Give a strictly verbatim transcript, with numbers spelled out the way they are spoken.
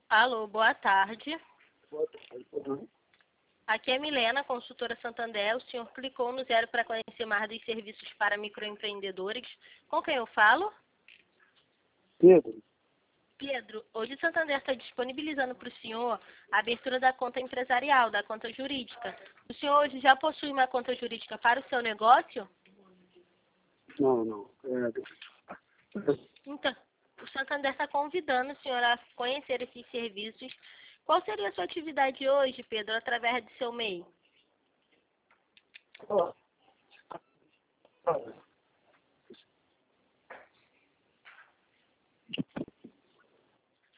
Alô, boa tarde. Boa tarde, perdão. Aqui é Milena, consultora Santander. O senhor clicou no zero para conhecer mais dos serviços para microempreendedores. Com quem eu falo? Pedro, Pedro, hoje o Santander está disponibilizando para o senhor a abertura da conta empresarial, da conta jurídica. O senhor hoje já possui uma conta jurídica para o seu negócio? não, não. É, Então, o Santander está convidando o senhor a conhecer esses serviços. Qual seria a sua atividade hoje, Pedro, através do seu meio? ó,